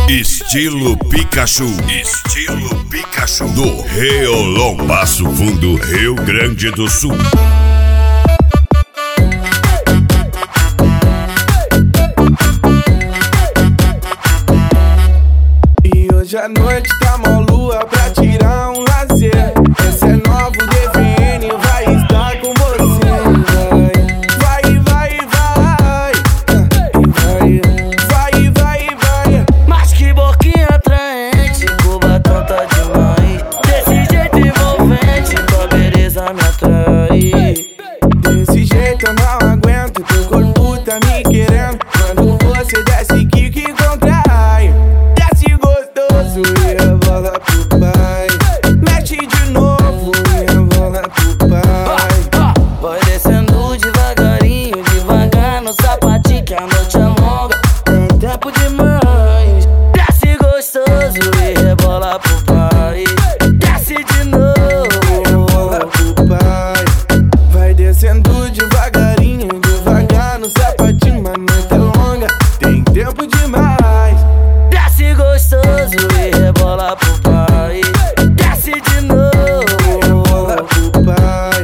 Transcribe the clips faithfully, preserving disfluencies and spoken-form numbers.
Estilo Pikachu, estilo Pikachu do Reolon, Passo Fundo, Rio Grande do Sul. E hoje à noite tá mó lua pra tirar um lazer. Esse é novo D V N, vai estar com você. Vai, vai, vai, vai, vai, vai, vai. Mas que boquinha atraente, o batom tá demais. Desse jeito envolvente, tua beleza me atrai. Desse jeito eu não aguento, teu corpo tá me querendo. Quando você desce, quique contrai. Desce gostoso e rebola pro pai. Mexe de novo e rebola pro pai. Vai descendo devagarinho, devagar no sapatinho, que a noite é longa, tem tempo demais. Desce gostoso e rebola pro pai. Desce de novo, rebola pro pai. Vai descendo devagarinho, devagar no sapatinho, mas noite é longa, tem tempo demais. desce gostoso e rebola pro pai. Desce de novo, Rebola pro pai.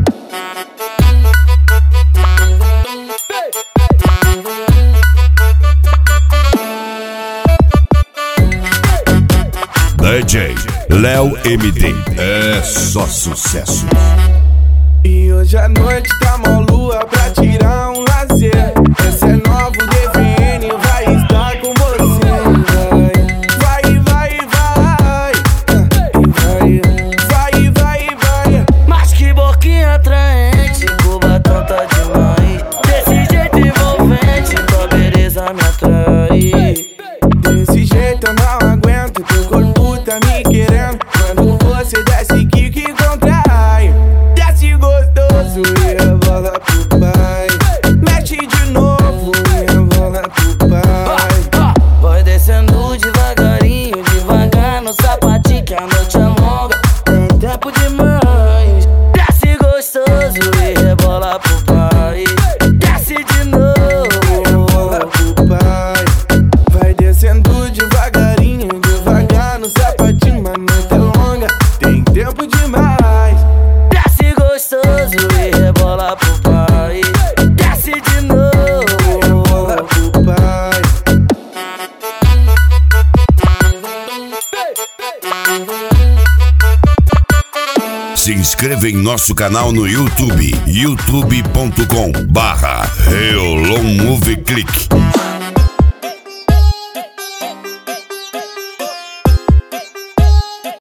D J Léo M D, é só sucesso. E hoje à noite tá mó lua pra tirar um lazer. Esse é novo D V N, vai estar com você. Vai, vai, vai, vai, vai, vai, vai. mas que boquinha atraente, o batom tá demais. Desse jeito envolvente, tua beleza me atrai. Desse jeito eu não aguento, teu corpo tá me querendo. Quando você desce, quique contrai. Desce gostoso e rebola pro pai. Mexe de novo e rebola pro pai. Vai descendo devagarinho, devagar no sapatinho, que a noite é longa, tem tempo demais. Desce gostoso e rebola pro pai. Desce de novo, Rebola pro pai. Vai descendo devagarinho, devagar no sapatinho, mas noite é longa, tem tempo demais. desce gostoso e rebola pro pai. Desce de novo, Rebola pro pai. Se inscreva em nosso canal no YouTube, youtube ponto com barra Reolon Movie Click.